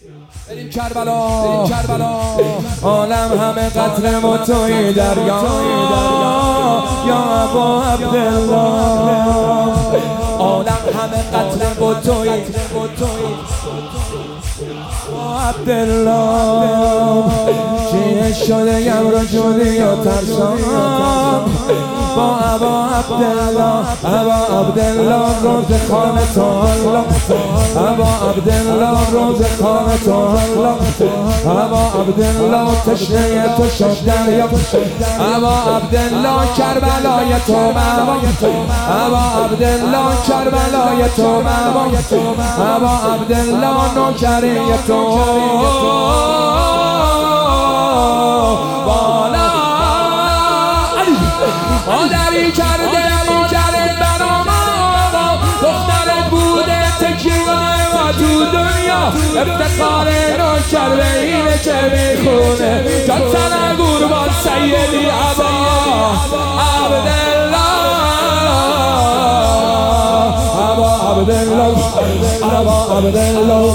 بریم کربلا عالم همه قطره و توی دریا یا ابا عبدالله عالم همه قطره و توی عبدالله چیه شده یم رو جوری و ترسان با ابا عبدالله روز خانه تو الله ابا عبدالله روز خانه تو الله ابا عبدالله تشنه تو شد دریا ابا عبدالله کربلای تو ماما ابا عبدالله کربلای تو ماما ابا عبدالله نوکری تو بالا مادری کرده برام آقا دخترت بوده تکیه و تو دنیا افتخار نوکر به اینه که میخونه جان سنه قربان سیدی ابا عبدالله ابا عبدالله ابا عبدالله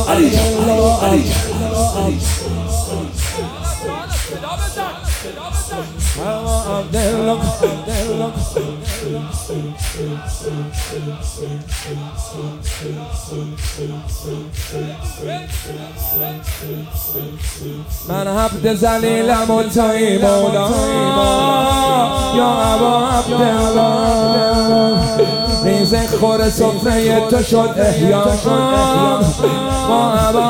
من عبد ذلیلم و توی مولا یا ابا عبدالله ریز خور سفره تو شد احیا ما ابا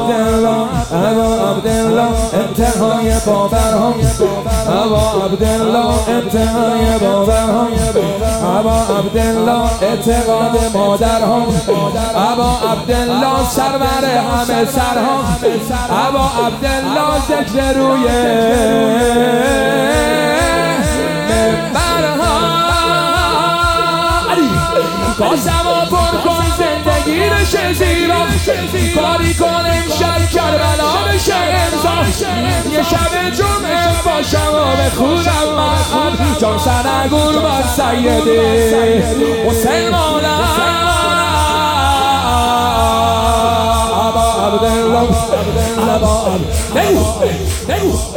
عبدالله انتهای باورها ابا عبدالله انتهای باورها ابا عبدالله اعتقاد مادرها ابا عبدالله سرور همه سرها ابا عبدالله ذکر روی منبرها قاسم و پر کن زندگی بشه زیبا کاری کن امشب کربلا بشه امضا یه شب جمعه باشم و بخونم من جان سنه قربان سیدی حسین مولا ابا عبدالله